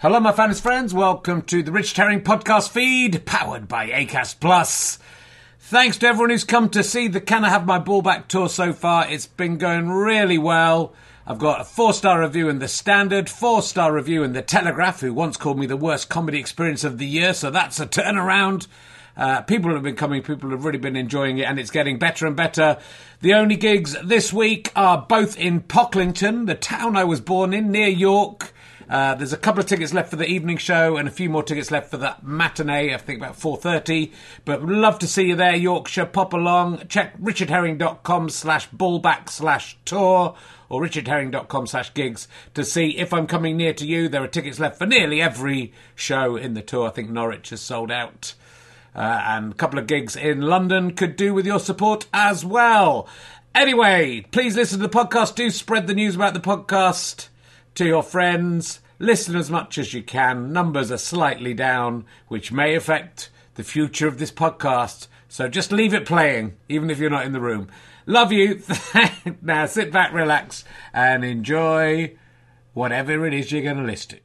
Hello, my fans friends. Welcome to the Richard Herring podcast feed, powered by Acast Plus. Thanks to everyone who's come to see the Can I Have My Ball Back tour so far. It's been going really well. I've got a 4-star review in The Standard, 4-star review in The Telegraph, who once called me the worst comedy experience of the year, so that's a turnaround. People have been coming, people have really been enjoying it, and it's getting better and better. The only gigs this week are both in Pocklington, the town I was born in, near York. There's a couple of tickets left for the evening show and a few more tickets left for the matinee, I think about 4:30. But we'd love to see you there, Yorkshire. Pop along. Check richardherring.com/ballback/tour or richardherring.com/gigs to see if I'm coming near to you. There are tickets left for nearly every show in the tour. I think Norwich has sold out. And a couple of gigs in London could do with your support as well. Anyway, please listen to the podcast. Do spread the news about the podcast to your friends. Listen as much as you can. Numbers are slightly down, which may affect the future of this podcast. So just leave it playing, even if you're not in the room. Love you. Now sit back, relax, and enjoy whatever it is you're going to listen to.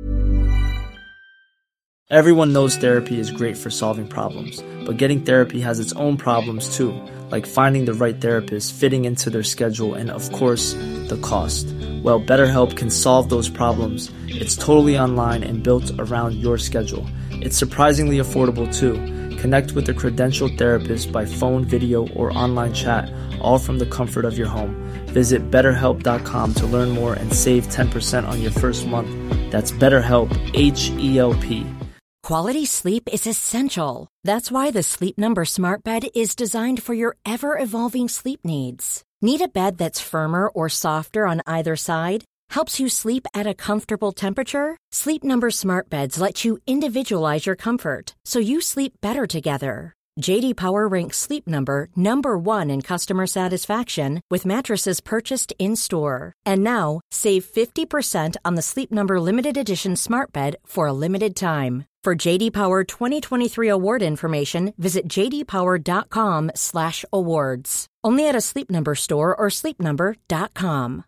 Everyone knows therapy is great for solving problems, but getting therapy has its own problems too, like finding the right therapist, fitting into their schedule, and of course, the cost. Well, BetterHelp can solve those problems. It's totally online and built around your schedule. It's surprisingly affordable too. Connect with a credentialed therapist by phone, video, or online chat, all from the comfort of your home. Visit BetterHelp.com to learn more and save 10% on your first month. That's BetterHelp, H-E-L-P. Quality sleep is essential. That's why the Sleep Number Smart Bed is designed for your ever-evolving sleep needs. Need a bed that's firmer or softer on either side? Helps you sleep at a comfortable temperature? Sleep Number Smart Beds let you individualize your comfort, so you sleep better together. J.D. Power ranks Sleep Number number 1 in customer satisfaction with mattresses purchased in-store. And now, save 50% on the Sleep Number Limited Edition Smart Bed for a limited time. For J.D. Power 2023 award information, visit jdpower.com/awards. Only at a Sleep Number store or sleepnumber.com.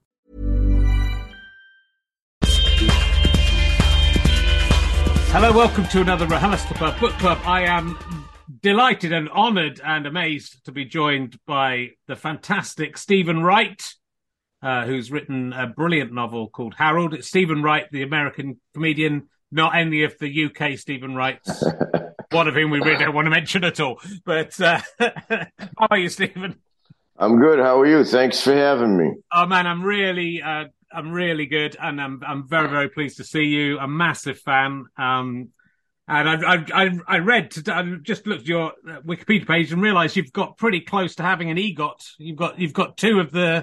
Hello, welcome to another RHLSTP Book Club. I am delighted and honoured and amazed to be joined by the fantastic Stephen Wright, who's written a brilliant novel called Harold. It's Stephen Wright, the American comedian, not any of the UK Stephen Wrights, one of whom we really don't want to mention at all. But how are you, Stephen? I'm good. How are you? Thanks for having me. Oh man, I'm really good, and I'm very, very pleased to see you. A massive fan. And I just looked at your Wikipedia page and realised you've got pretty close to having an EGOT. You've got two of the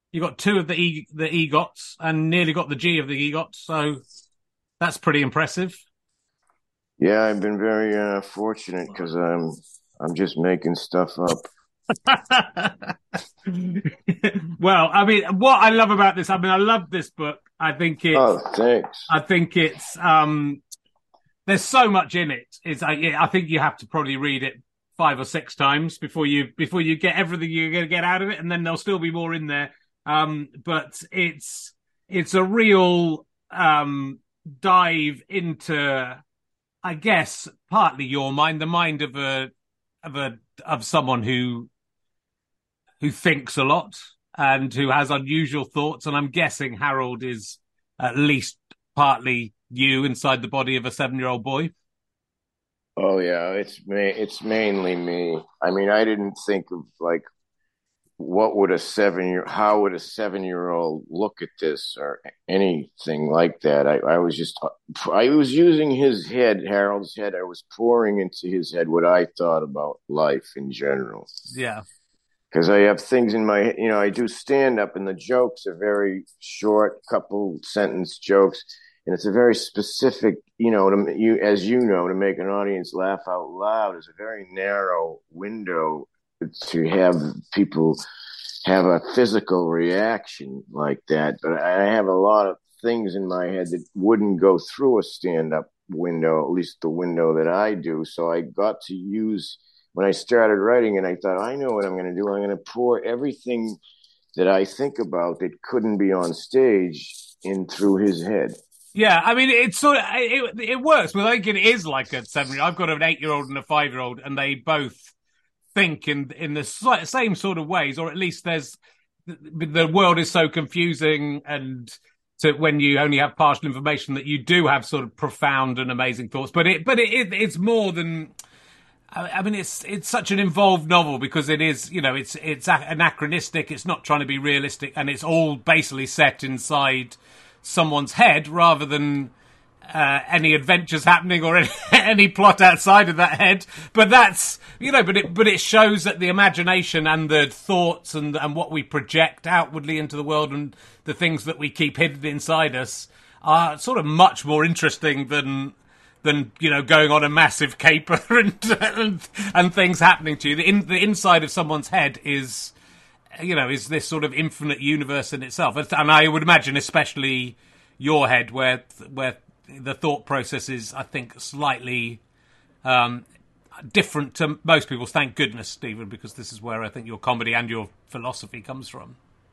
EGOTs and nearly got the G of the EGOT. So that's pretty impressive. Yeah, I've been very fortunate because I'm just making stuff up. Well, I mean, what I love about this, I love this book. I think it's. Oh, thanks. I think it's. There's so much in it. I think you have to probably read it 5 or 6 times before you get everything you're going to get out of it, and then there'll still be more in there. But it's a real dive into, I guess, partly your mind, the mind of someone who thinks a lot and who has unusual thoughts. And I'm guessing Harold is at least partly you inside the body of a 7-year-old boy. Oh yeah, it's mainly me. I mean, I didn't think of like how would a 7-year-old look at this or anything like that. I was using his head, Harold's head. I was pouring into his head what I thought about life in general. Yeah. Because I have things in my, I do stand up and the jokes are very short, couple sentence jokes. And it's a very specific, to make an audience laugh out loud is a very narrow window to have people have a physical reaction like that. But I have a lot of things in my head that wouldn't go through a stand-up window, at least the window that I do. So I got to use, when I started writing and I thought, I know what I'm going to do. I'm going to pour everything that I think about that couldn't be on stage in through his head. Yeah, I mean, it's sort of it works, but I think it is like a 7-year. I've got an 8-year-old and a 5-year-old, and they both think in the same sort of ways, or at least the world is so confusing, and when you only have partial information, that you do have sort of profound and amazing thoughts. But it's more than. I mean, it's such an involved novel because it is, it's anachronistic. It's not trying to be realistic, and it's all basically set inside someone's head rather than any adventures happening or any plot outside of that head. But that's, but it shows that the imagination and the thoughts and what we project outwardly into the world and the things that we keep hidden inside us are sort of much more interesting than going on a massive caper and things happening to you. The inside of someone's head is this sort of infinite universe in itself. And I would imagine, especially your head, where the thought process is, I think, slightly different to most people's. Thank goodness, Stephen, because this is where I think your comedy and your philosophy comes from.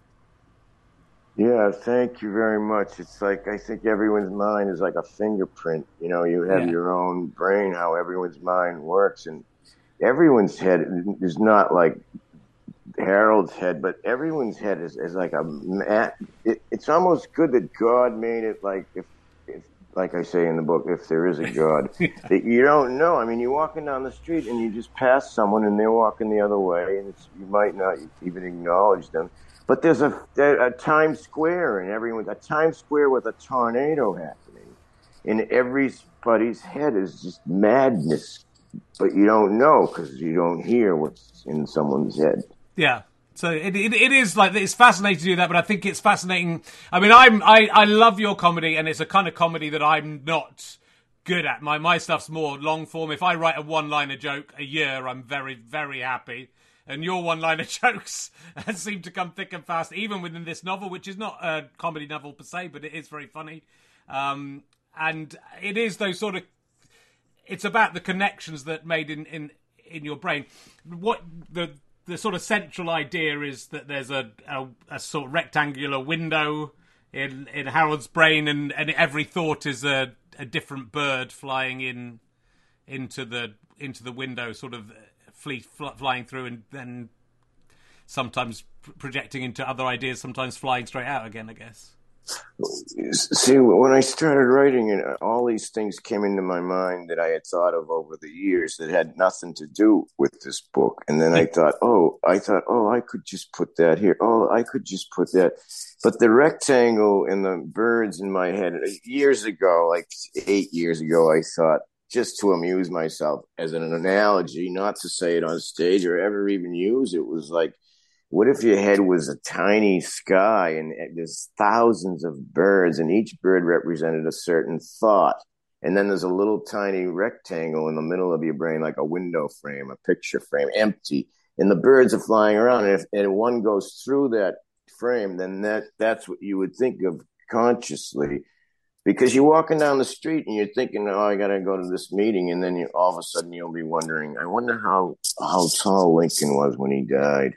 Yeah, thank you very much. It's like, I think everyone's mind is like a fingerprint. You have your own brain, how everyone's mind works, and everyone's head is not like Harold's head, but everyone's head is like it's almost good that God made it like, if like I say in the book, if there is a God, that you don't know. I mean, you're walking down the street and you just pass someone and they're walking the other way, and you might not even acknowledge them. But there's a Times Square, and a Times Square with a tornado happening, and everybody's head is just madness, but you don't know because you don't hear what's in someone's head. Yeah. So it is like, it's fascinating to do that, but I think it's fascinating. I mean, I love your comedy, and it's a kind of comedy that I'm not good at. My stuff's more long form. If I write a one-liner joke a year, I'm very, very happy. And your one-liner jokes seem to come thick and fast, even within this novel, which is not a comedy novel per se, but it is very funny. And it is those sort of, it's about the connections that made in your brain. What the sort of central idea is that there's a sort of rectangular window in Harold's brain, and every thought is a different bird flying into the window, sort of flying through, and then sometimes projecting into other ideas, sometimes flying straight out again, I guess. See, when I started writing it, all these things came into my mind that I had thought of over the years that had nothing to do with this book. And then I thought, I could just put that here. Oh, I could just put that. But the rectangle and the birds in my head, years ago, like 8 years ago, I thought, just to amuse myself as an analogy, not to say it on stage or ever even use it, was like, what if your head was a tiny sky and there's thousands of birds and each bird represented a certain thought? And then there's a little tiny rectangle in the middle of your brain, like a window frame, a picture frame, empty. And the birds are flying around. And if one goes through that frame, then that's what you would think of consciously. Because you're walking down the street and you're thinking, oh, I got to go to this meeting. And then all of a sudden you'll be wondering, I wonder how tall Lincoln was when he died.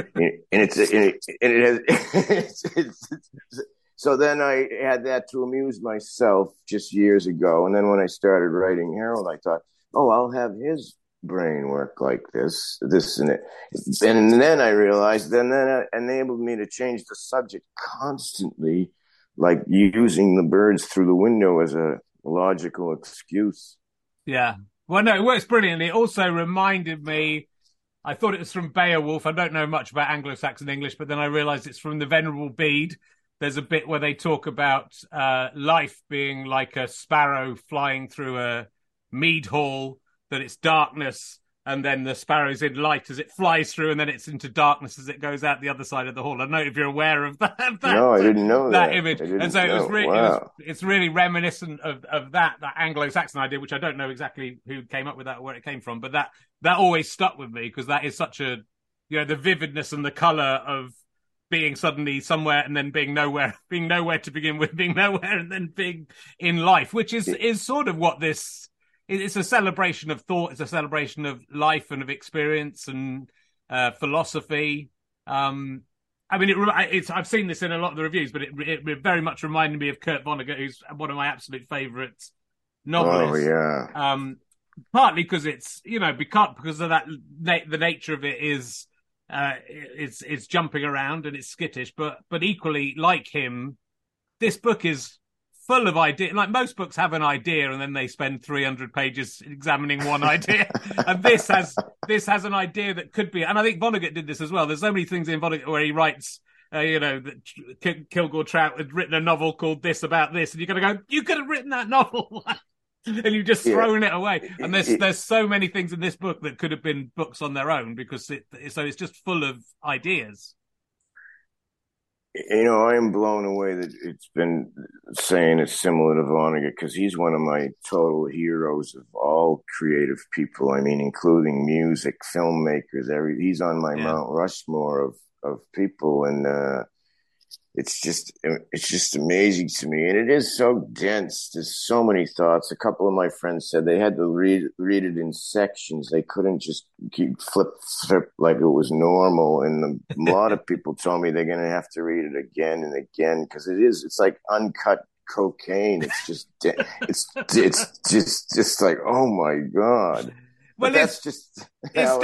So then I had that to amuse myself just years ago. And then when I started writing Harold, I thought, oh, I'll have his brain work like this and it. And then I realized, then that enabled me to change the subject constantly, like using the birds through the window as a logical excuse. Yeah. Well, no, it works brilliantly. It also reminded me, I thought it was from Beowulf. I don't know much about Anglo-Saxon English, but then I realised it's from the Venerable Bede. There's a bit where they talk about life being like a sparrow flying through a mead hall, that it's darkness, and then the sparrow's in light as it flies through, and then it's into darkness as it goes out the other side of the hall. I don't know if you're aware of that. No, I didn't know that image. And so it's really reminiscent of that Anglo-Saxon idea, which I don't know exactly who came up with that or where it came from, but that always stuck with me, because that is such a, the vividness and the colour of being suddenly somewhere and then being nowhere to begin with, being nowhere and then being in life, which is sort of what this. It's a celebration of thought. It's a celebration of life and of experience and philosophy. And I mean, I've seen this in a lot of the reviews, but it very much reminded me of Kurt Vonnegut, who's one of my absolute favourite novelists. Oh yeah. Partly because it's, because of that, the nature of it is, it's jumping around and it's skittish, but equally, like him, this book is full of idea. Like most books have an idea and then they spend 300 pages examining one idea. And this has an idea that could be, and I think Vonnegut did this as well. There's so many things in Vonnegut where he writes, that Kilgore Trout had written a novel called This About This, and you're going to go, you could have written that novel. And you've just thrown it away. And there's so many things in this book that could have been books on their own because it's just full of ideas. I am blown away that it's been saying it's similar to Vonnegut because he's one of my total heroes of all creative people. I mean, including music, filmmakers. He's on my Mount Rushmore of people, and it's just amazing to me, and it is so dense. There's so many thoughts. A couple of my friends said they had to read it in sections. They couldn't just keep flip like it was normal. And a lot of people told me they're going to have to read it again and again because it's like uncut cocaine. It's just it's just like, oh my God. Well, that's just it's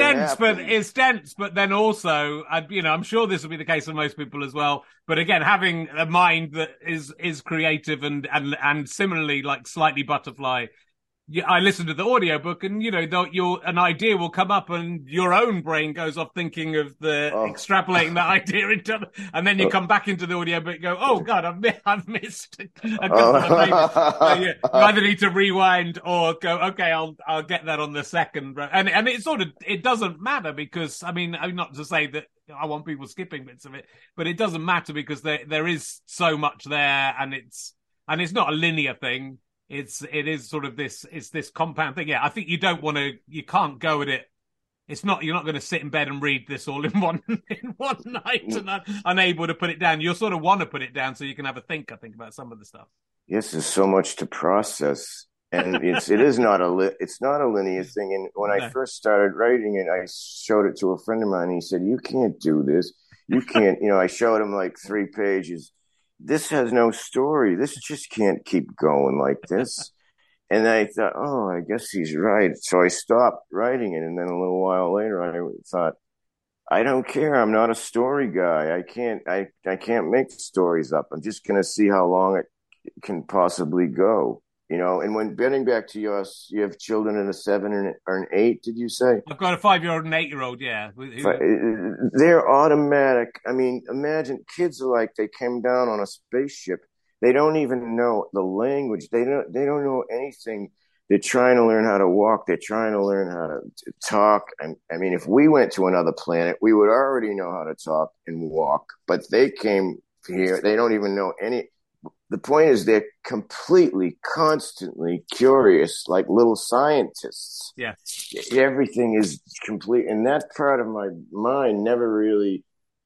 dense, but then also, I'm sure this will be the case for most people as well. But again, having a mind that is creative and similarly like slightly butterfly. I listened to the audiobook and, an idea will come up and your own brain goes off thinking of extrapolating that idea into, and then you come back into the audiobook and go, oh God, I've missed a couple of pages. So, you either need to rewind or go, okay, I'll get that on the second. And it doesn't matter because, I'm not to say that I want people skipping bits of it, but it doesn't matter because there is so much there and it's not a linear thing. It is sort of this compound thing. Yeah, I think you can't go at it. You're not going to sit in bed and read this all in one night and unable to put it down. You'll sort of want to put it down so you can have a think, I think, about some of the stuff. Yes, there's so much to process. And it's not a linear thing. And when I first started writing it, I showed it to a friend of mine. And he said, you can't do this. You can't, I showed him like 3 pages. This has no story. This just can't keep going like this. And I thought, I guess he's right. So I stopped writing it. And then a little while later, I thought, I don't care. I'm not a story guy. I can't make stories up. I'm just going to see how long it can possibly go. And when getting back to yours, you have children in a 7 and an 8, did you say? I've got a 5-year-old and 8-year-old, yeah. They're automatic. I mean, imagine kids are like they came down on a spaceship. They don't even know the language. They don't know anything. They're trying to learn how to walk. They're trying to learn how to talk. I mean, if we went to another planet, we would already know how to talk and walk. But they came here. They don't even know any. The point is they're completely, constantly curious, like little scientists. Yeah. Everything is complete. And that part of my mind never really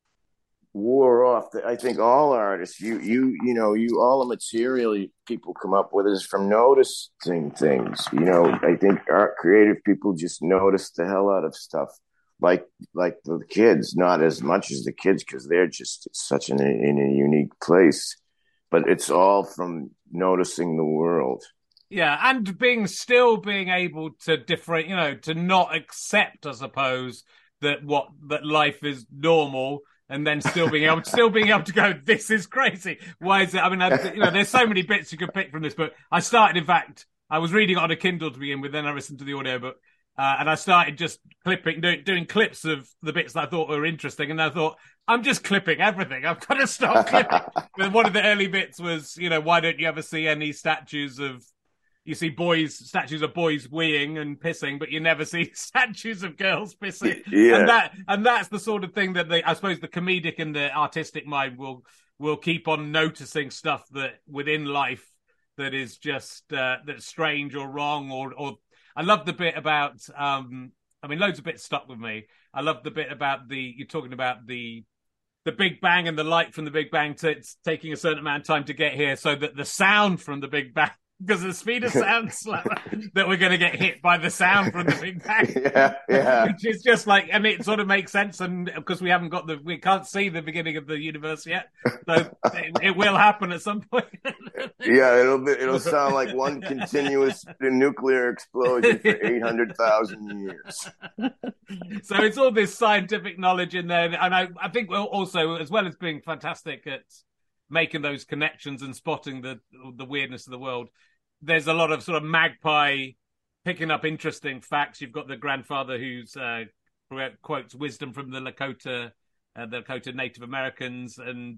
wore off. I think all artists, all the material people come up with is from noticing things. I think creative people just notice the hell out of stuff. Like the kids, not as much as the kids because they're just such in a unique place. But it's all from noticing the world. Yeah, and being able to different, to not accept, I suppose, that life is normal, and then still being able to go, this is crazy. Why is it? I mean, there's so many bits you could pick from this book. I was reading it on a Kindle to begin with, then I listened to the audiobook. And I started just doing clips of the bits that I thought were interesting. And I thought, I'm just clipping everything. I've got to stop clipping. But one of the early bits was, why don't you ever see any statues of statues of boys weeing and pissing, but you never see statues of girls pissing. Yeah. And that's the sort of thing that I suppose the comedic and the artistic mind will keep on noticing stuff that within life that is just, that's strange or wrong or I love the bit about, loads of bits stuck with me. I love the bit about you're talking about the Big Bang and the light from the Big Bang taking a certain amount of time to get here so that the sound from the Big Bang because of the speed of sound, that we're going to get hit by the sound from the Big Bang. Yeah. Which is just like, and it sort of makes sense, and because we can't see the beginning of the universe yet, so it will happen at some point. Yeah, it'll sound like one continuous nuclear explosion for 800,000 years. So it's all this scientific knowledge in there, and I think also, as well as being fantastic at making those connections and spotting the weirdness of the world, there's a lot of sort of magpie picking up interesting facts. You've got the grandfather who's quotes wisdom from the Lakota Native Americans, and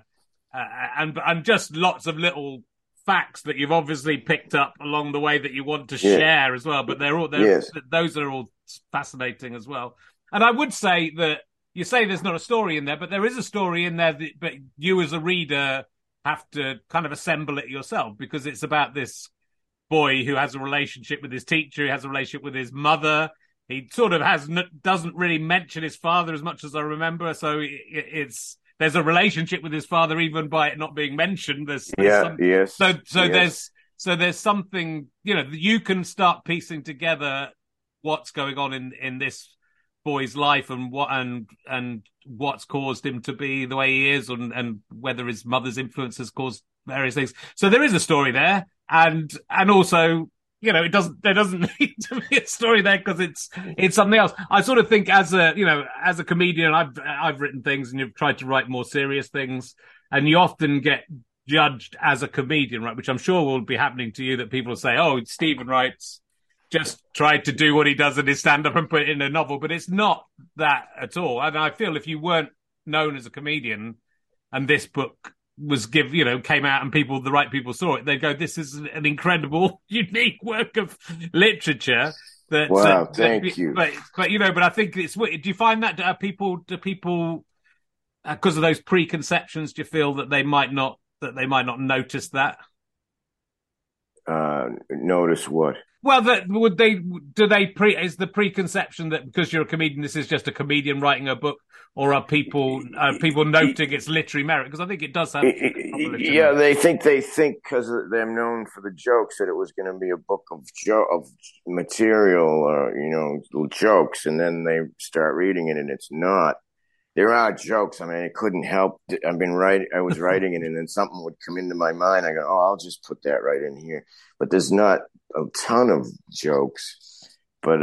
just lots of little facts that you've obviously picked up along the way that you want to share as well. But those are all fascinating as well. And I would say that you say there's not a story in there, but there is a story in there but you as a reader have to kind of assemble it yourself, because it's about this boy who has a relationship with his teacher, he has a relationship with his mother. He sort of doesn't really mention his father as much as I remember. So there's a relationship with his father even by it not being mentioned. There's something, you can start piecing together what's going on in this boy's life and what's caused him to be the way he is, and whether his mother's influence has caused various things. So there is a story there, and also, there doesn't need to be a story there because it's something else. I sort of think as a comedian, I've written things and you've tried to write more serious things, and you often get judged as a comedian, right? Which I'm sure will be happening to you, that people say, "Oh, Stephen writes just tried to do what he does in his stand-up and put it in a novel," but it's not that at all. And I feel if you weren't known as a comedian and this book came out and the right people saw it, they'd go, "This is an incredible, unique work of literature." Wow, thank you. But I think it's. Do you find that do people because of those preconceptions, do you feel that they might not notice that? Notice what? Well, is the preconception that because you're a comedian, this is just a comedian writing a book, or are people noting its literary merit? Because I think it does have. Yeah, they think because they're known for the jokes that it was going to be a book of material, little jokes, and then they start reading it, and it's not. There are jokes. I mean, I couldn't help. I was writing it, and then something would come into my mind. I go, "Oh, I'll just put that right in here." But there's not a ton of jokes. But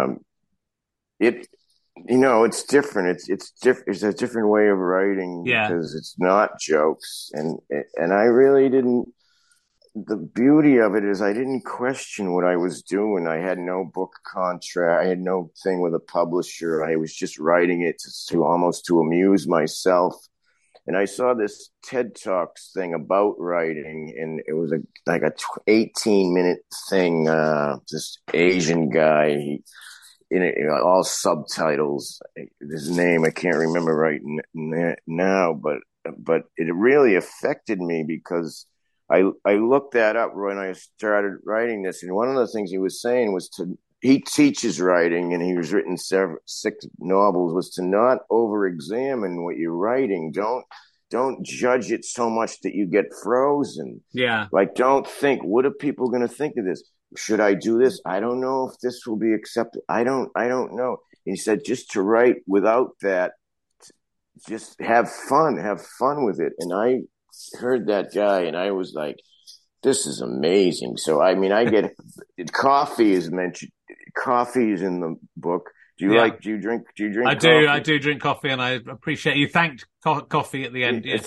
it's different. It's different. It's a different way of writing because it's not jokes, and I really didn't. The beauty of it is I didn't question what I was doing. I had no book contract. I had no thing with a publisher. I was just writing it to amuse myself. And I saw this TED Talks thing about writing, and it was like a 18-minute thing. This Asian guy, all subtitles. His name I can't remember right now, but it really affected me because I looked that up when I started writing this, and one of the things he was saying was he teaches writing, and he was written 6 novels, was to not over-examine what you're writing. Don't judge it so much that you get frozen. Yeah. Like, don't think, what are people going to think of this? Should I do this? I don't know if this will be accepted. I don't know. And he said just to write without that, just have fun with it. And I heard that guy and I was like, this is amazing. So I mean, I get coffee is mentioned. Coffee is in the book. Do you drink I coffee? I do drink coffee, and I appreciate you thanked coffee at the end. In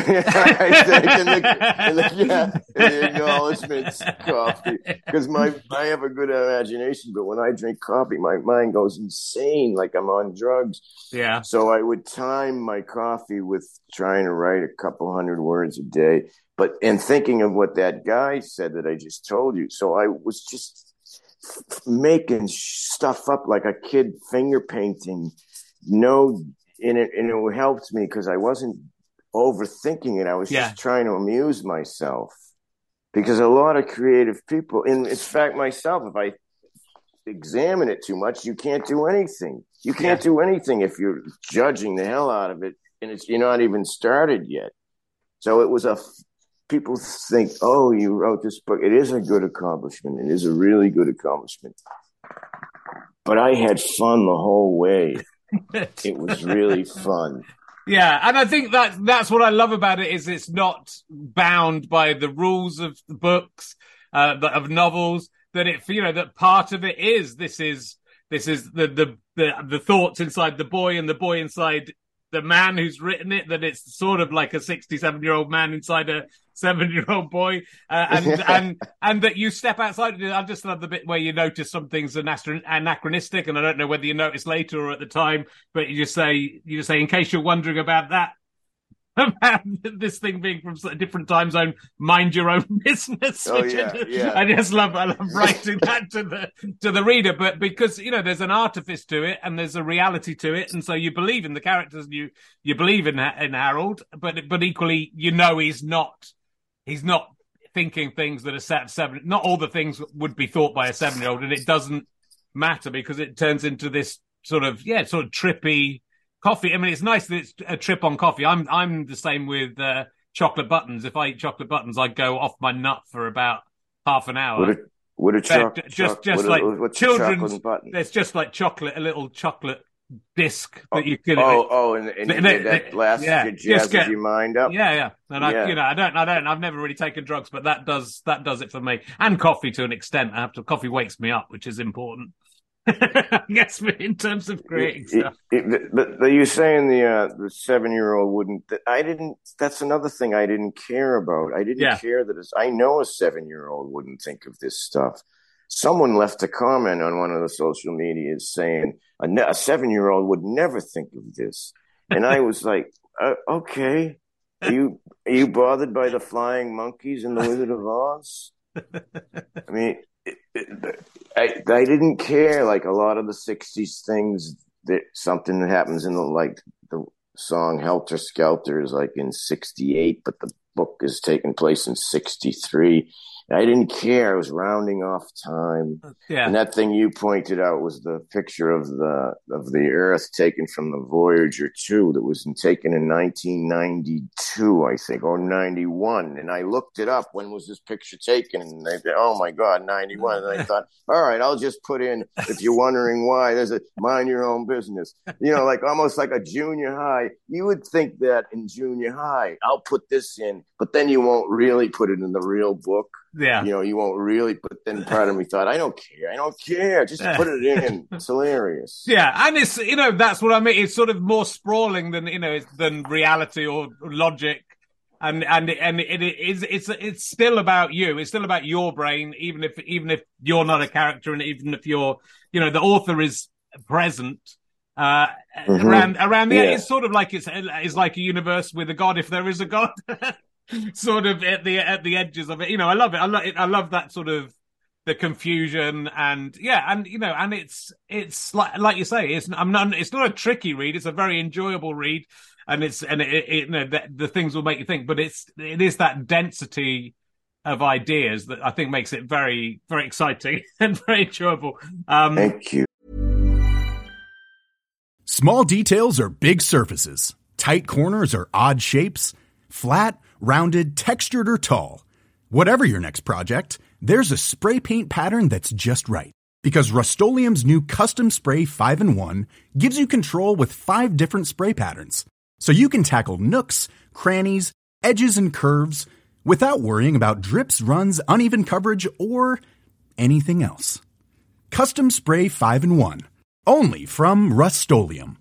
the acknowledgements, coffee. Because I have a good imagination, but when I drink coffee, my mind goes insane, like I'm on drugs. Yeah. So I would time my coffee with trying to write a couple hundred words a day, and thinking of what that guy said that I just told you. So I was just making stuff up like a kid, finger painting. And it helped me because I wasn't overthinking it. I was just trying to amuse myself, because a lot of creative people, in fact myself, if I examine it too much, you can't do anything. You can't do anything if you're judging the hell out of it, and you're not even started yet. So it was people think, oh, you wrote this book. It is a good accomplishment. It is a really good accomplishment. But I had fun the whole way. It was really fun. Yeah, and I think that's what I love about it, is it's not bound by the rules of the books, of novels. That that part of it is this is the thoughts inside the boy and the boy inside the man who's written it. That it's sort of like a 67-year-old man inside a 7-year-old boy, and that you step outside. I just love the bit where you notice some things anachronistic, and I don't know whether you notice later or at the time, but you just say, in case you're wondering about that, about this thing being from a different time zone, mind your own business. Oh, yeah. I love writing that to the reader, but because there's an artifice to it and there's a reality to it, and so you believe in the characters and you believe in Harold, but equally he's not thinking things that are seven. Not all the things would be thought by a 7-year-old, and it doesn't matter because it turns into this sort of trippy coffee. I mean, it's nice that it's a trip on coffee. I'm the same with chocolate buttons. If I eat chocolate buttons, I go off my nut for about half an hour. What a chocolate? What's children's button? There's just like chocolate, a little chocolate disc that you could. And that blast jazzes your mind up. Yeah. And I've never really taken drugs, but that does it for me. And coffee to an extent. Coffee wakes me up, which is important. I guess in terms of creating stuff. But you're saying the 7-year-old wouldn't. That's another thing I didn't care about. I didn't care that I know a 7-year-old wouldn't think of this stuff. Someone left a comment on one of the social medias saying a 7-year-old would never think of this, and I was like, okay, are you bothered by the flying monkeys and the Wizard of Oz? I mean. I didn't care, like a lot of the 60s things, that something that happens in the song Helter Skelter is like in 68, but the book is taking place in 63. I didn't care. I was rounding off time. Yeah. And that thing you pointed out was the picture of the Earth taken from the Voyager 2 that was taken in 1992, I think, or 91. And I looked it up. When was this picture taken? And they said, oh my God, 91. And I thought, all right, I'll just put in, if you're wondering why, there's a mind your own business. Like almost like a junior high. You would think that in junior high, I'll put this in, but then you won't really put it in the real book. Yeah. You won't really, but then part of me thought, I don't care. Just put it in. It's hilarious. Yeah. And it's, that's what I mean. It's sort of more sprawling than reality or logic. And it's still about you. It's still about your brain, even if you're not a character, and even if you're, the author is present, around the end. It's sort of like it's like a universe with a god, if there is a god. Sort of at the edges of it, I love it. I love that sort of the confusion and it's like you say, it's not a tricky read. It's a very enjoyable read, and the things will make you think. But it is that density of ideas that I think makes it very, very exciting and very enjoyable. Thank you. Small details are big surfaces. Tight corners are odd shapes. Flat, rounded, textured, or tall. Whatever your next project, there's a spray paint pattern that's just right. Because Rust-Oleum's new Custom Spray 5-in-1 gives you control with 5 different spray patterns. So you can tackle nooks, crannies, edges, and curves without worrying about drips, runs, uneven coverage, or anything else. Custom Spray 5-in-1. Only from Rust-Oleum.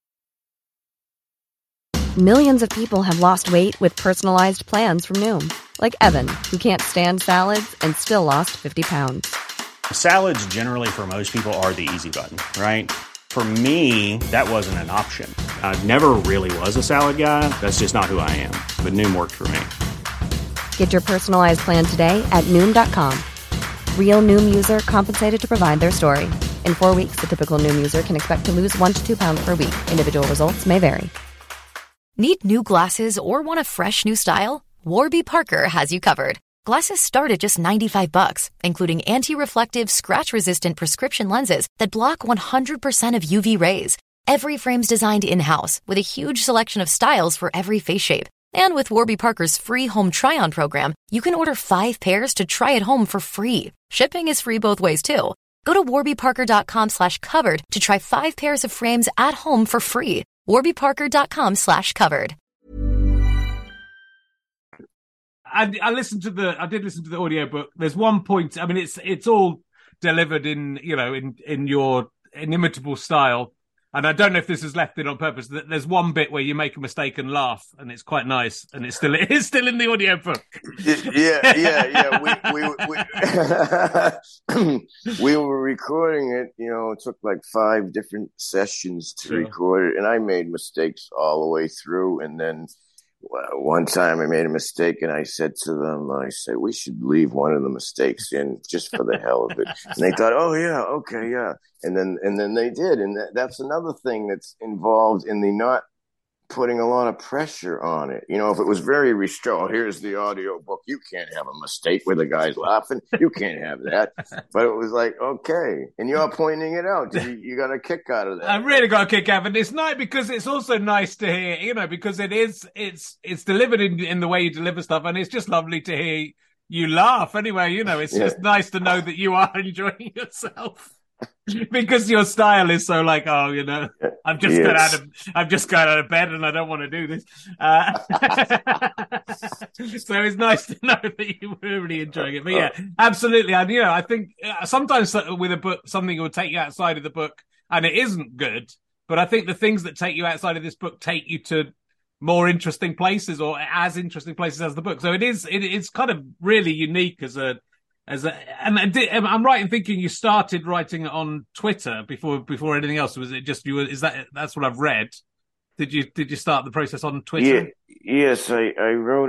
Millions of people have lost weight with personalized plans from Noom. Like Evan, who can't stand salads and still lost 50 pounds. Salads generally for most people are the easy button, right? For me, that wasn't an option. I never really was a salad guy. That's just not who I am. But Noom worked for me. Get your personalized plan today at Noom.com. Real Noom user compensated to provide their story. In 4 weeks, the typical Noom user can expect to lose 1 to 2 pounds per week. Individual results may vary. Need new glasses or want a fresh new style? Warby Parker has you covered. Glasses start at just $95, including anti-reflective, scratch-resistant prescription lenses that block 100% of UV rays. Every frame's designed in-house with a huge selection of styles for every face shape. And with Warby Parker's free home try-on program, you can order 5 pairs to try at home for free. Shipping is free both ways, too. Go to warbyparker.com/covered to try 5 pairs of frames at home for free. warbyparker.com/covered. I did listen to the audiobook. There's one point, I mean, it's all delivered in your inimitable style. And I don't know if this is left in on purpose. There's one bit where you make a mistake and laugh, and it's quite nice, and it is still in the audiobook. Yeah. We were recording it. It took like 5 different sessions to record it, and I made mistakes all the way through. And then one time I made a mistake, and I said to them, we should leave one of the mistakes in just for the hell of it. And they thought, oh yeah, okay, yeah. And then they did. And that's another thing that's involved in the not putting a lot of pressure on it. If it was very restrained, here's the audio book. You can't have a mistake where the guy's laughing. You can't have that. But it was like, okay. And you're pointing it out. You got a kick out of that. I really got a kick out of it. It's nice because it's also nice to hear, because it's delivered in the way you deliver stuff. And it's just lovely to hear you laugh anyway. It's just nice to know that you are enjoying yourself. Because your style is so like, I've just got out of bed and I don't want to do this. So it's nice to know that you were really enjoying it. But yeah, absolutely. And I think sometimes with a book, something will take you outside of the book and it isn't good. But I think the things that take you outside of this book take you to more interesting places or as interesting places as the book. So it's kind of really unique and I'm right in thinking you started writing on Twitter before anything else. Was it just you? That's what I've read? Did you start the process on Twitter? Yes, I wrote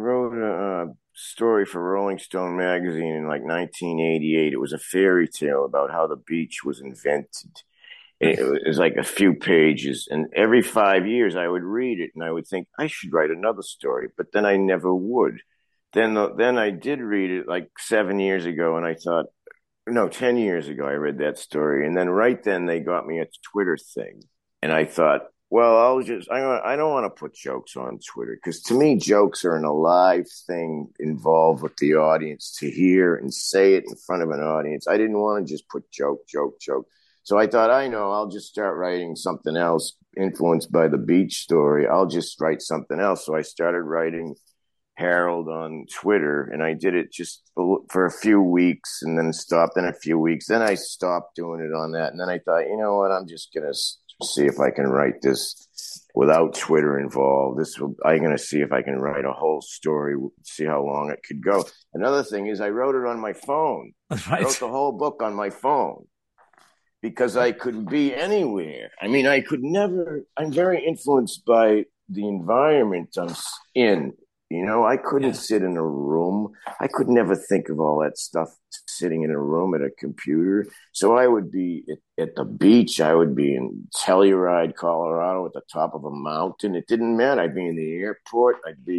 a story for Rolling Stone magazine in like 1988. It was a fairy tale about how the beach was invented. It was like a few pages, and every 5 years I would read it and I would think I should write another story, but then I never would. Then I did read it like 7 years ago, and I thought, no, 10 years ago I read that story, and then right then they got me a Twitter thing, and I thought, well, I don't want to put jokes on Twitter because to me jokes are an alive thing involved with the audience to hear and say it in front of an audience. I didn't want to just put joke. So I thought, I'll just start writing something else influenced by the beach story. I'll just write something else. So I started writing Harold on Twitter, and I did it just for a few weeks and then stopped in a few weeks. Then I stopped doing it on that. And then I thought, you know what, I'm just going to see if I can write this without Twitter involved. I'm going to see if I can write a whole story, see how long it could go. Another thing is I wrote it on my phone. Right. I wrote the whole book on my phone because I could be anywhere. I mean, I'm very influenced by the environment I'm in. I couldn't sit in a room. I could never think of all that stuff sitting in a room at a computer. So I would be at the beach. I would be in Telluride, Colorado, at the top of a mountain. It didn't matter. I'd be in the airport.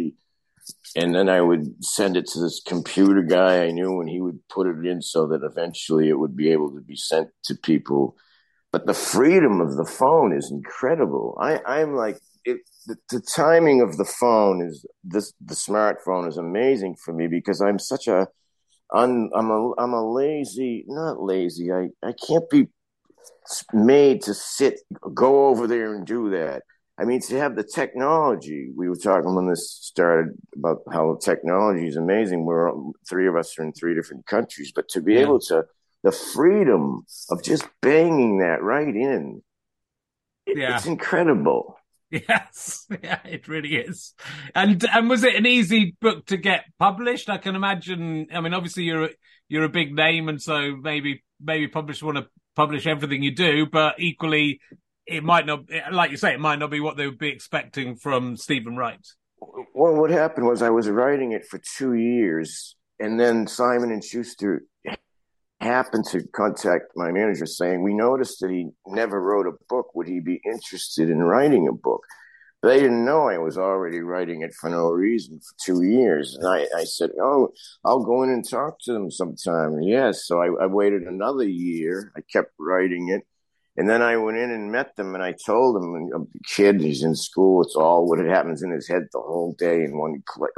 And then I would send it to this computer guy I knew, and he would put it in so that eventually it would be able to be sent to people. But the freedom of the phone is incredible. I'm like, the timing of the phone the smartphone is amazing for me because I'm I'm a lazy, not lazy. I can't be made to go over there and do that. I mean, to have the technology, we were talking when this started about how technology is amazing. Three of us are in 3 different countries, but to be able to, the freedom of just banging that right in, it's incredible. Yes, yeah, it really is. And was it an easy book to get published? I can imagine. I mean, obviously you're a big name, and so maybe publishers want to publish everything you do, but equally, it might not. Like you say, it might not be what they would be expecting from Stephen Wright. Well, what happened was I was writing it for 2 years, and then Simon & Schuster happened to contact my manager saying, we noticed that he never wrote a book. Would he be interested in writing a book? But they didn't know I was already writing it for no reason for 2 years. And I said, oh, I'll go in and talk to them sometime. Yes. So I waited another year. I kept writing it. And then I went in and met them, and I told them, a kid, he's in school, it's all what happens in his head the whole day in one click,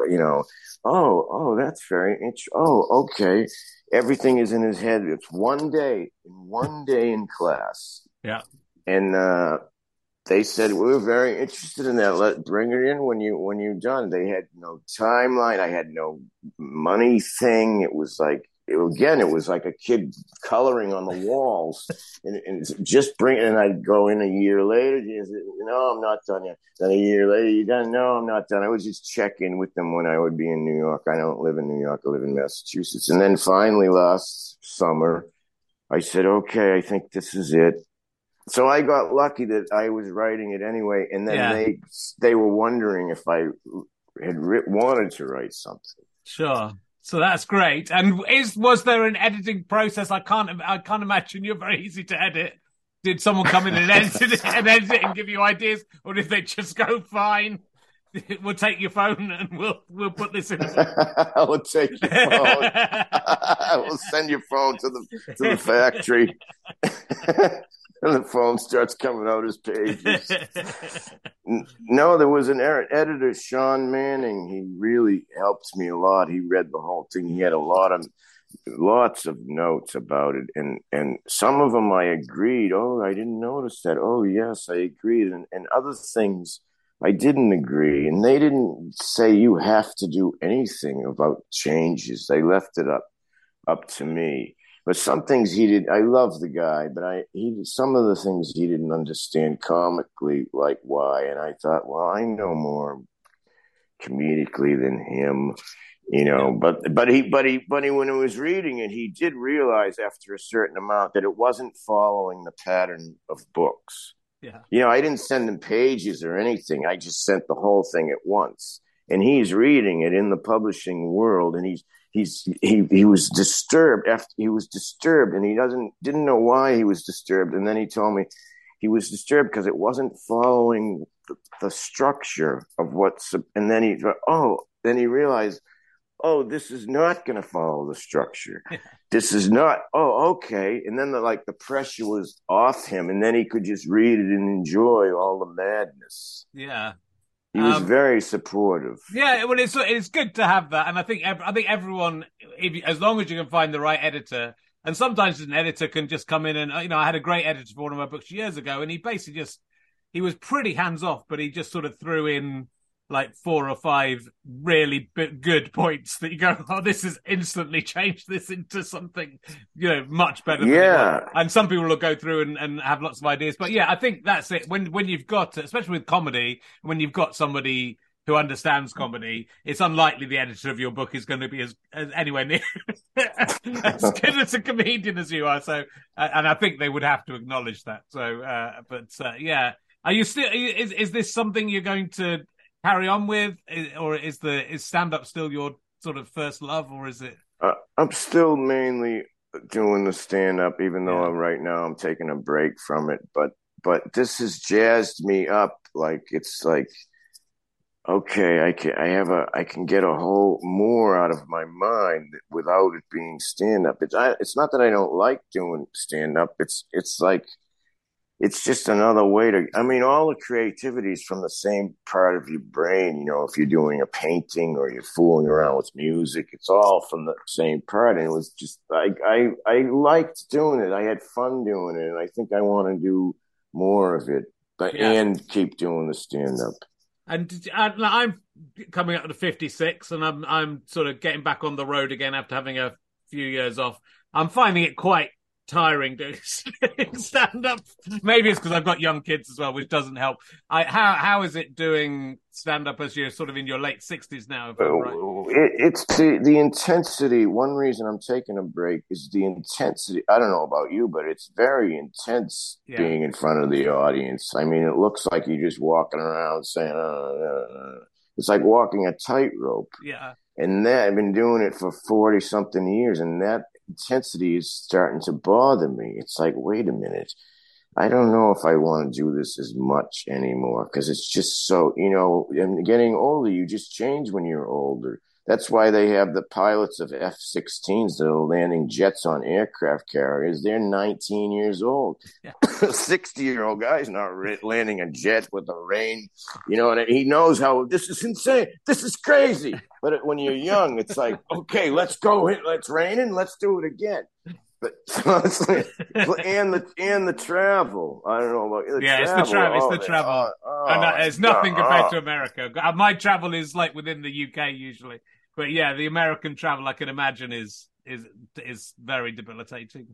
oh, that's very interesting. Oh, okay. Everything is in his head. It's one day in class. Yeah. And they said, we're very interested in that. Bring it in when you're done. They had no timeline. I had no money thing. It was like, it was like a kid coloring on the walls, and just bring it. And I'd go in a year later. No, I'm not done yet. Then a year later, you done? No, I'm not done. I would just check in with them when I would be in New York. I don't live in New York. I live in Massachusetts. And then finally last summer, I said, okay, I think this is it. So I got lucky that I was writing it anyway. And then they were wondering if I had wanted to write something. Sure. So that's great. And was there an editing process? I can't imagine you're very easy to edit. Did someone come in and edit it and give you ideas, or did they just go, fine, we'll take your phone and we'll put this in? We'll take your phone. We'll send your phone to the factory. And the phone starts coming out as pages. No, there was an editor, Sean Manning. He really helped me a lot. He read the whole thing. He had lots of notes about it. And some of them I agreed. Oh, I didn't notice that. Oh, yes, I agreed. And other things I didn't agree. And they didn't say you have to do anything about changes. They left it up to me. But some things he did, I love the guy, but some of the things he didn't understand comically, like why. And I thought, well, I know more comedically than him, but he, when he was reading it, he did realize after a certain amount that it wasn't following the pattern of books. Yeah. I didn't send him pages or anything. I just sent the whole thing at once. And he's reading it in the publishing world, and he was disturbed and he didn't know why he was disturbed. And then he told me he was disturbed because it wasn't following the structure of and then he realized, oh, this is not going to follow the structure. This is not, oh, okay. And then the pressure was off him, and then he could just read it and enjoy all the madness. Yeah. He was very supportive. Yeah, well, it's good to have that, and I think everyone, as long as you can find the right editor, and sometimes an editor can just come in and I had a great editor for one of my books years ago, and he basically he was pretty hands off, but he just sort of threw in like 4 or 5 really good points that you go, oh, this has instantly changed this into something, much better. Yeah. And some people will go through and have lots of ideas. But yeah, I think that's it. When you've got, especially with comedy, when you've got somebody who understands comedy, it's unlikely the editor of your book is going to be as anywhere near as good as a comedian as you are. So, and I think they would have to acknowledge that. So, yeah. Are you still, is this something you're going to carry on with, or is stand-up still your sort of first love, or is it? I'm still mainly doing the stand-up, even though right now I'm taking a break from it. But this has jazzed me up. Like, it's like, okay, I can get a whole more out of my mind without it being stand-up. It's not that I don't like doing stand-up. It's like, it's just another way all the creativity is from the same part of your brain. If you're doing a painting or you're fooling around with music, it's all from the same part. And it was just, I liked doing it. I had fun doing it. And I think I want to do more of it, and keep doing the stand-up. And I'm coming up to 56, and I'm sort of getting back on the road again after having a few years off. I'm finding it quite tiring doing stand-up. Maybe it's because I've got young kids as well, which doesn't help. How is it doing stand-up as you're sort of in your late 60s now? Right? It's the intensity. One reason I'm taking a break is the intensity. I don't know about you, but it's very intense being in front of the audience. I mean, it looks like you're just walking around saying, it's like walking a tightrope. Yeah. And I've been doing it for 40-something years, and that intensity is starting to bother me. It's like, wait a minute, I don't know if I want to do this as much anymore, because it's just so, and getting older, you just change when you're older. That's why they have the pilots of F-16s that are landing jets on aircraft carriers. They're 19 years old. Yeah. A 60-year-old guy's not landing a jet with the rain. And he knows how this is insane. This is crazy. But when you're young, it's like, okay, let's go. Let's rain and let's do it again. But honestly, and the travel. I don't know about the travel. It's the travel. It's the travel. And it's nothing compared to America. My travel is like within the UK usually, but yeah, the American travel I can imagine is very debilitating.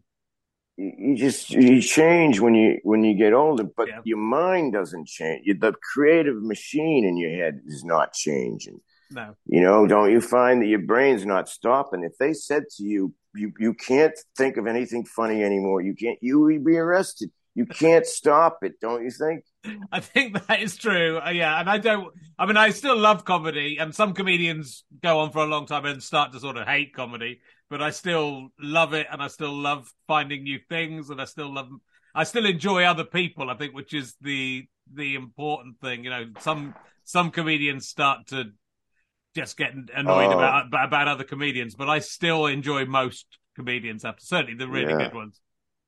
You change when you get older, but your mind doesn't change. The creative machine in your head is not changing. No. Don't you find that your brain's not stopping? If they said to you, you can't think of anything funny anymore, you would be arrested. You can't stop it, don't you think? I think that is true. Yeah, and I still love comedy, and some comedians go on for a long time and start to sort of hate comedy, but I still love it, and I still love finding new things, and I still enjoy other people, I think, which is the important thing. Some comedians start to just get annoyed about other comedians, but I still enjoy most comedians, certainly the really good ones.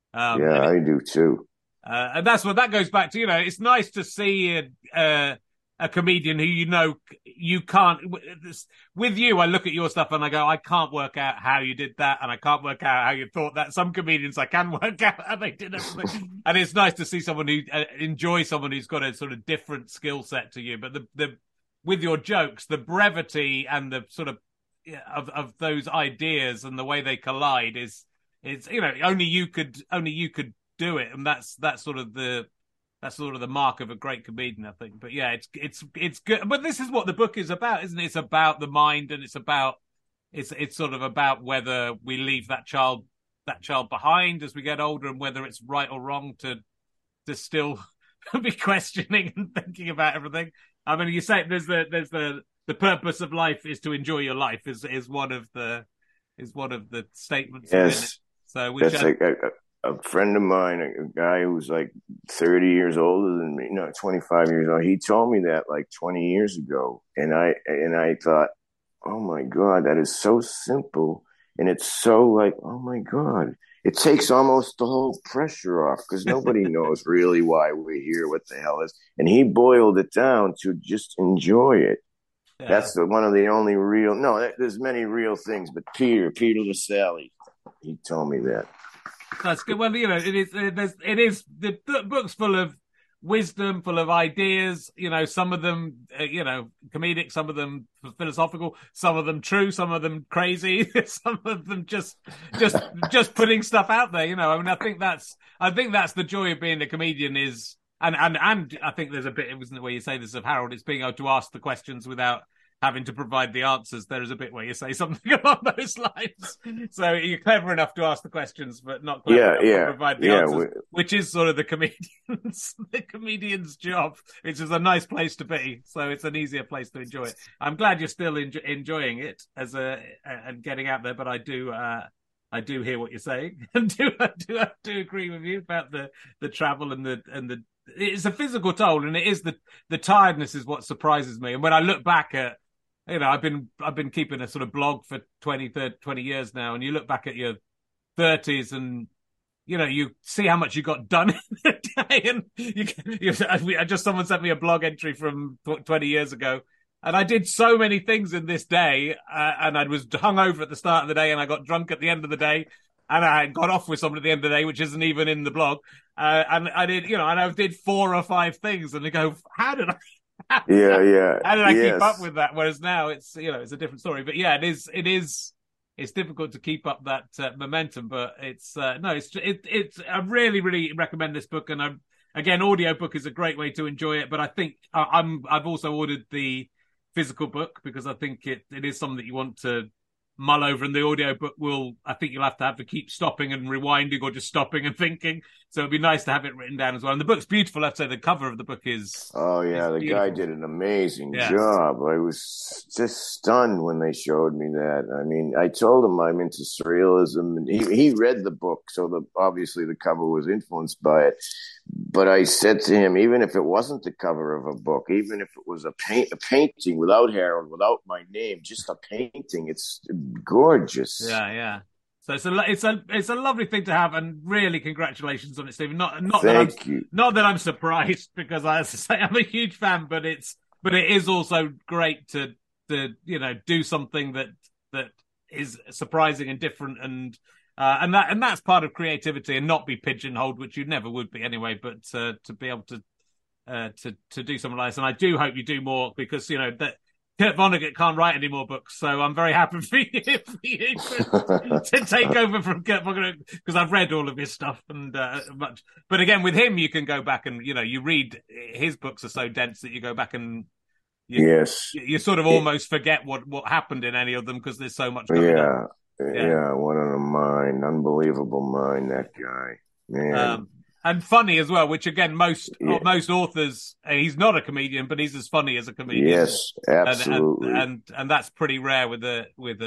I do too. And that's what that goes back to. It's nice to see a comedian who you can't. With you, I look at your stuff and I go, I can't work out how you did that, and I can't work out how you thought that. Some comedians I can work out how they did everything, and it's nice to see someone who enjoys someone who's got a sort of different skill set to you. But the with your jokes, the brevity and the sort of those ideas and the way they collide is only you could do it, and that's sort of the mark of a great comedian, I think. But yeah, it's good. But this is what the book is about, isn't it? It's about the mind, and it's sort of about whether we leave that child behind as we get older, and whether it's right or wrong to still be questioning and thinking about everything. I mean, you say there's the purpose of life is to enjoy your life is one of the statements. Yes. So that's a friend of mine, a guy who's like 30 years older than me, 25 years old. He told me that like 20 years ago, and I thought, oh my God, that is so simple, and it's so like, oh my God. It takes almost the whole pressure off, because nobody knows really why we're here, what the hell is. And he boiled it down to just enjoy it. Yeah. That's one of the only real. No, there's many real things, but Peter Lassally, he told me that. That's good. Well, it is the book's full of wisdom, full of ideas. Some of them, comedic, some of them philosophical, some of them true, some of them crazy, some of them just putting stuff out there. I think that's the joy of being a comedian is, and I think there's a bit, wasn't it, where you say this of Harold, it's being able to ask the questions without having to provide the answers. There is a bit where you say something along those lines. So you're clever enough to ask the questions, but not clever enough to provide the answers, which is sort of the comedian's job, which is a nice place to be. So it's an easier place to enjoy it. I'm glad you're still enjoying it and getting out there, but I do hear what you're saying, and I do agree with you about the travel and the it's a physical toll, and it is the tiredness is what surprises me. And when I look back at, I've been keeping a sort of blog for 20 years now, and you look back at your 30s and, you see how much you got done in a day. And someone sent me a blog entry from 20 years ago, and I did so many things in this day, and I was hungover at the start of the day, and I got drunk at the end of the day, and I got off with someone at the end of the day, which isn't even in the blog. And I did, and I did 4 or 5 things, and they go, how did I how did I keep up with that? Whereas now it's a different story. But yeah, it's difficult to keep up that momentum. But it's I really, really recommend this book. And again, audiobook is a great way to enjoy it. But I think I've also ordered the physical book because I think it is something that you want to mull over, and the audiobook I think you'll have to keep stopping and rewinding or just stopping and thinking. So it'd be nice to have it written down as well. And the book's beautiful. I'd say the cover of the book is... Oh, yeah, the guy did an amazing job. I was just stunned when they showed me that. I mean, I told him I'm into surrealism, and he read the book, so obviously the cover was influenced by it. But I said to him, even if it wasn't the cover of a book, even if it was a painting without Harold, without my name, just a painting, it's gorgeous. Yeah. So it's a lovely thing to have, and really congratulations on it, Stephen. Not that I'm surprised, because as I say, I'm a huge fan, but it is also great to do something that is surprising and different, and that's part of creativity, and not be pigeonholed, which you never would be anyway. But to be able to do something like this, and I do hope you do more, because that Kurt Vonnegut can't write any more books, so I'm very happy for you to take over from Kurt Vonnegut, because I've read all of his stuff and much. But again, with him, you can go back and you read his books are so dense that you go back and you sort of almost forget what happened in any of them, because there's so much going on. Yeah, what a mind, unbelievable mind, that guy, man. And funny as well, which again, most authors, he's not a comedian, but he's as funny as a comedian. Yes, absolutely. And that's pretty rare with a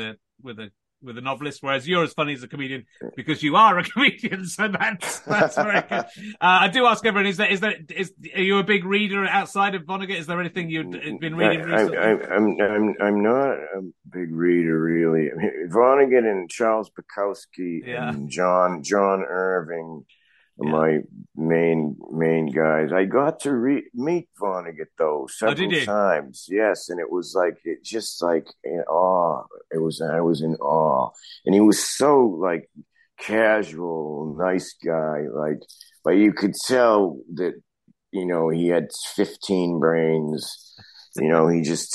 novelist, whereas you're as funny as a comedian because you are a comedian. So that's very good. I do ask everyone: are you a big reader outside of Vonnegut? Is there anything you've been reading recently? I'm not a big reader, really. I mean, Vonnegut and Charles Bukowski and John Irving are my main guys. I got to meet Vonnegut though several times. Yes, and it was like in awe. I was in awe, and he was so like casual, nice guy. But you could tell that he had 15 brains. He just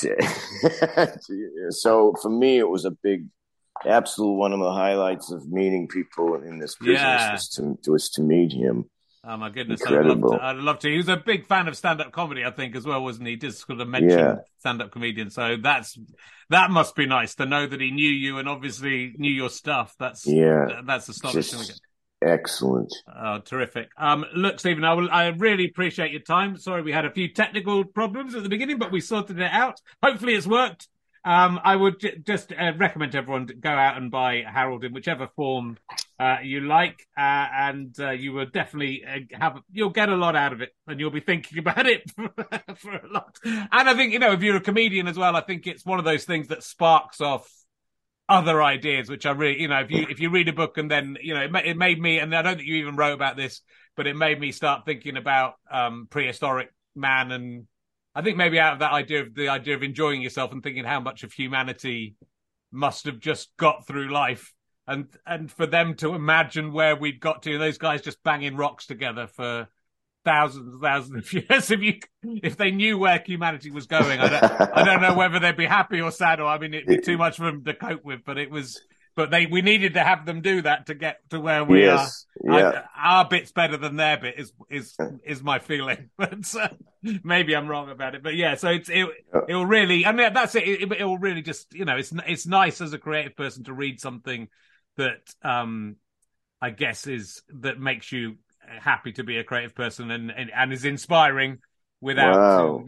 so for me it was a big. Absolute one of the highlights of meeting people in this business was to meet him. Oh my goodness! Incredible. I'd love to. He was a big fan of stand-up comedy, I think, as well, wasn't he? Just sort of mentioned stand-up comedian. So that must be nice to know that he knew you and obviously knew your stuff. That's astonishing. Excellent. Oh, terrific. Look, Stephen, I really appreciate your time. Sorry, we had a few technical problems at the beginning, but we sorted it out. Hopefully, it's worked. I would just recommend to everyone to go out and buy Harold in whichever form you like, and you will definitely you'll get a lot out of it, and you'll be thinking about it for a lot. And I think, if you're a comedian as well, I think it's one of those things that sparks off other ideas, which I really, if you read a book and then, it made me, and I don't think you even wrote about this, but it made me start thinking about prehistoric man, and I think maybe out of that idea of enjoying yourself and thinking how much of humanity must have just got through life, and for them to imagine where we'd got to, those guys just banging rocks together for thousands of years. If they knew where humanity was going, I don't know whether they'd be happy or sad, or it'd be too much for them to cope with. But we needed to have them do that to get to where we are. Yeah. Our bit's better than their bit is my feeling. But maybe I'm wrong about it. But yeah, so it'll really, I mean, that's it. It'll really just, it's nice as a creative person to read something that I guess that makes you happy to be a creative person and is inspiring without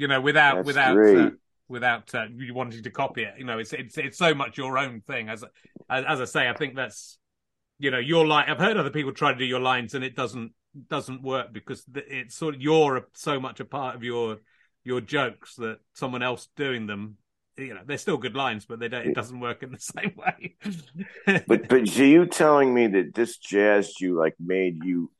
you wanting to copy it. It's so much your own thing. As I say, I think that's, your line. I've heard other people try to do your lines and it doesn't work, because it's sort of, you're so much a part of your jokes that someone else doing them, they're still good lines, but it doesn't work in the same way. but are you telling me that this jazzed you, like made you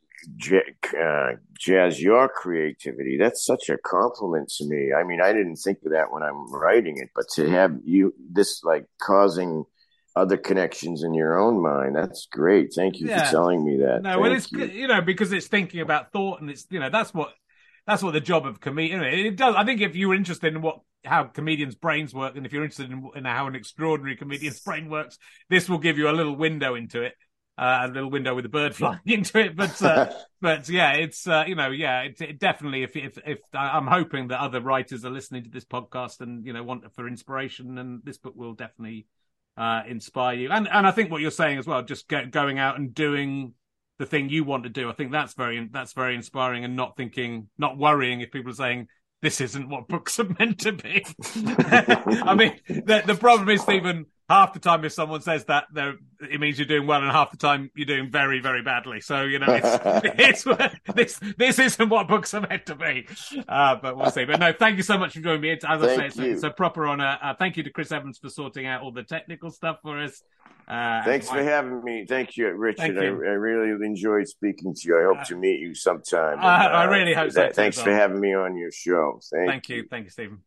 jazz your creativity? That's such a compliment to me. I mean, I didn't think of that when I'm writing it, but to have this like causing other connections in your own mind, that's great. Thank you for telling me that. No, well, it's because it's thinking about thought, and it's that's what the job of comedian. It does. I think if you're interested in how comedians' brains work, and if you're interested in how an extraordinary comedian's brain works, this will give you a little window into it. A little window with a bird flying into it, but yeah, it's it definitely. If I'm hoping that other writers are listening to this podcast and want for inspiration, and this book will definitely inspire you. And I think what you're saying as well, just going out and doing the thing you want to do. I think that's very inspiring, and not worrying if people are saying this isn't what books are meant to be. I mean, the problem is, Stephen, half the time if someone says that, it means you're doing well, and half the time you're doing very, very badly. So, this isn't what books are meant to be. But we'll see. But no, thank you so much for joining me. As I say, it's a proper honour. Thank you to Chris Evans for sorting out all the technical stuff for us. Thanks for having me. Thank you, Richard. I really enjoyed speaking to you. I hope to meet you sometime. I really hope so. Thanks for having me on your show. Thank you. Thank you, Stephen.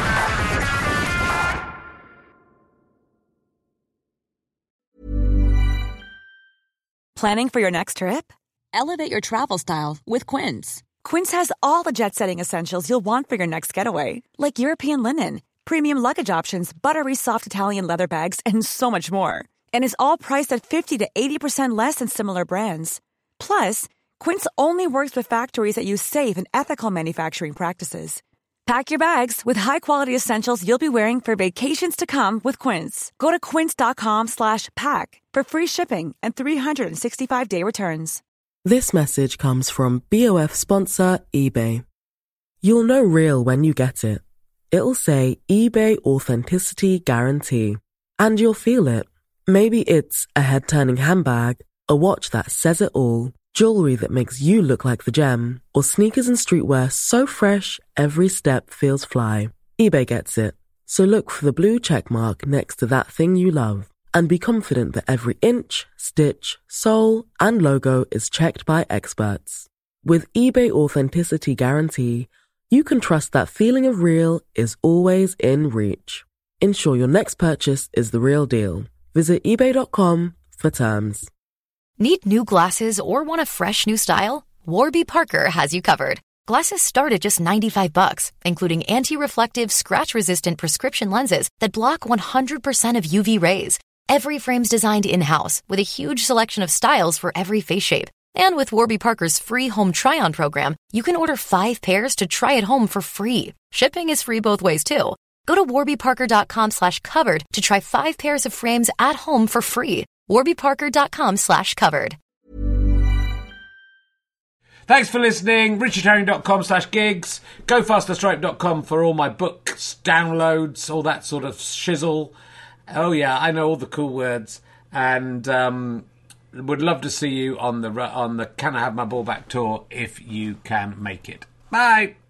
Planning for your next trip? Elevate your travel style with Quince. Quince has all the jet-setting essentials you'll want for your next getaway, like European linen, premium luggage options, buttery soft Italian leather bags, and so much more. And is all priced at 50 to 80% less than similar brands. Plus, Quince only works with factories that use safe and ethical manufacturing practices. Pack your bags with high-quality essentials you'll be wearing for vacations to come with Quince. Go to quince.com/pack for free shipping and 365-day returns. This message comes from BOF sponsor eBay. You'll know real when you get it. It'll say eBay Authenticity Guarantee. And you'll feel it. Maybe it's a head-turning handbag, a watch that says it all, jewelry that makes you look like the gem, or sneakers and streetwear so fresh every step feels fly. eBay gets it. So look for the blue check mark next to that thing you love, and be confident that every inch, stitch, sole, and logo is checked by experts. With eBay Authenticity Guarantee, you can trust that feeling of real is always in reach. Ensure your next purchase is the real deal. Visit eBay.com for terms. Need new glasses or want a fresh new style? Warby Parker has you covered. Glasses start at just $95, including anti-reflective, scratch-resistant prescription lenses that block 100% of UV rays. Every frame's designed in-house with a huge selection of styles for every face shape. And with Warby Parker's free home try-on program, you can order 5 pairs to try at home for free. Shipping is free both ways, too. Go to warbyparker.com/covered to try 5 pairs of frames at home for free. warbyparker.com/covered. Thanks for listening. richardherring.com/gigs. GoFasterStripe.com for all my books, downloads, all that sort of shizzle. Oh yeah, I know all the cool words. And would love to see you on the Can I Have My Ball Back tour if you can make it. Bye.